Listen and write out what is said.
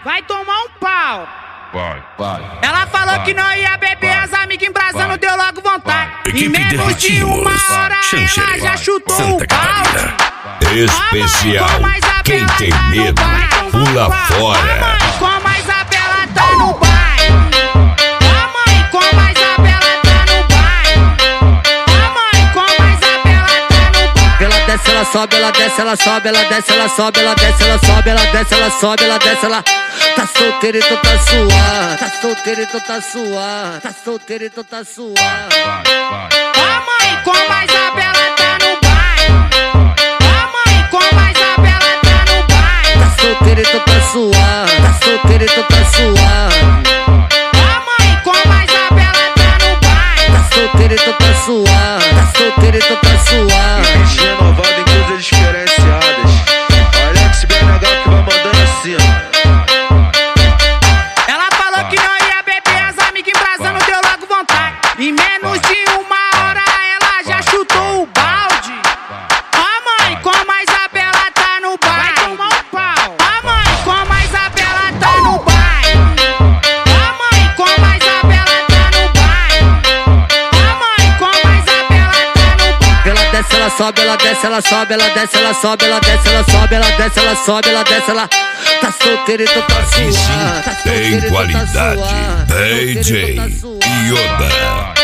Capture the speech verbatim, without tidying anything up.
vai tomar um pau. Vai, vai. Ela falou vai, que não ia beber, vai, as amigas embrasando, vai, deu logo vontade. Em menos de uma hora ela já chutou o balde. Especial, quem tem medo, pula fora. Como a Isabela tá no baile. A mãe, como a Isabela tá no baile. A mãe, como a Isabela tá no baile. Ela desce, ela sobe, ela desce, ela sobe, ela desce, ela sobe, ela desce, ela sobe, ela desce, ela sobe, ela desce, ela tá solteira, então tá suave. Tá solteira, então tá suave. Tá solteira, então tá suave. A mãe, como a Isabela tá no baile. A mãe, como a Isabela tá no baile. Tá solteira, então tá suave. Tá solteira, então tá suave. A mãe, como a Isabela tá no baile. Tá solteira, então tá suave. Tá solteira, então tá suave. Bicho renovado em coisas diferenciadas. Olha esse B N H que vai mandando assim, ó. Ela falou que não ia beber, as amigas embrasando, deu logo vontade. Em menos de uma hora ela já chutou o balde. A mãe, como a Isabela tá no baile. Vai tomar um pau. A mãe, como a Isabela tá no baile. A mãe, como a Isabela tá no baile. A mãe, como a Isabela tá no baile. Ela desce, ela sobe, ela desce, ela sobe, ela desce, ela sobe, ela desce, ela sobe, ela desce, ela sobe, ela desce, ela tá solteira, então tá Aqui suave. sim Tá tem solteira, então tá qualidade. suave. Tá D J solteira, então tá suave. Yoda.